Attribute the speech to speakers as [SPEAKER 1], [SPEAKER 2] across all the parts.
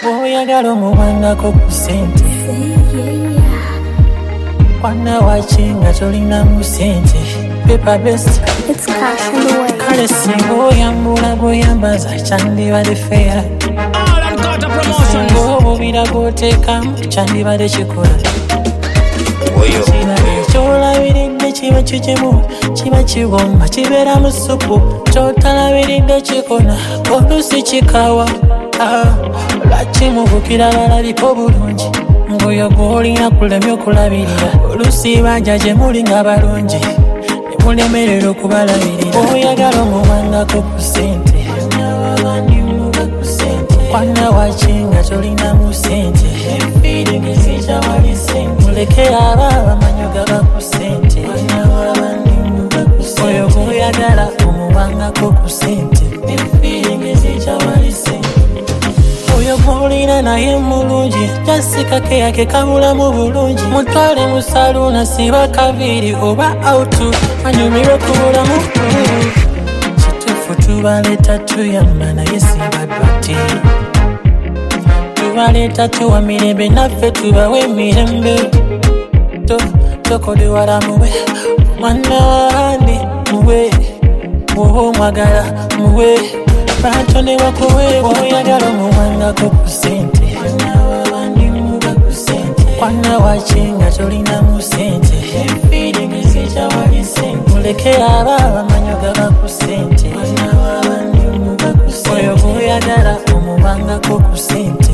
[SPEAKER 1] oyagala omubangako ku sente kwana wachinga tolina mu sente paper best
[SPEAKER 2] It's cash on the way.
[SPEAKER 1] kale singa oyambula goyambaza kyandibadde fair singa obubira gwoteekamu kyandibadde kikola kiba ekyolabiridde kiba kigimu kiba kiwomba kibeera mu supu kyotalabiridde kikona olusi kikawa lwaki mubukira balaliko bulungi ngoyo gwolina kulemya okulabirira olusi banja gye muli nga balungi nemulemerera okubalabirira oyagala omubangako ku sente kwana wakinga tolina mu sente muleke aba abamanyo gaba ku sente oyo gwoyagala omubangako ku sente oyo gwolina naye mulungi jasikake yake kabulamu bulungi mutwale mu saluna siba kaviri oba autu anyumirwe kubulamu kitufu tubaleeta tuyamba naye sibadwati tubaleeta tuwa mirembe naffe tubawe emirembe tokodiwala muwe mwana wandi muwe woba omwagala muwe batone bakuweebwa oyagala omubangako ku sente kwana wakinga tolina mu sente muleke aba abamanyo gaba ku sente oyo gwoyagala omubangako ku sente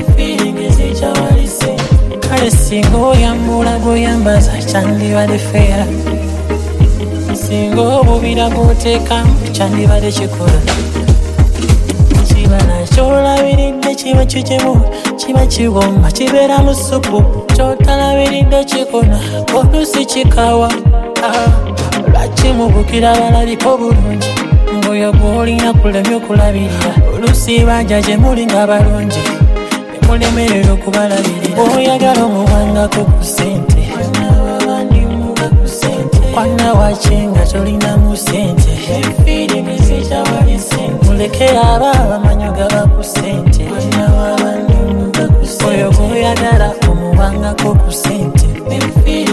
[SPEAKER 1] kale singa oyambula gwoyambaza kyandibadde feera singa obubira gwoteekamu kyandibadde kikola kibala kyolabiridde kiba kigimu kiba kiwomba kibeera mu supu kyotalabiridde kikona olusi kikawa lwaki mubukira balaliko bulungi ngoyo gwolina kulemya okulabirira olusi banja gye muli nga balungi nemulemerera okubalabirira oyagala omubangako ku sente kwana wakinga tolina mu sente muleke aba abamanyo gaba ku sente oyo gwoyagala omubangako ku sente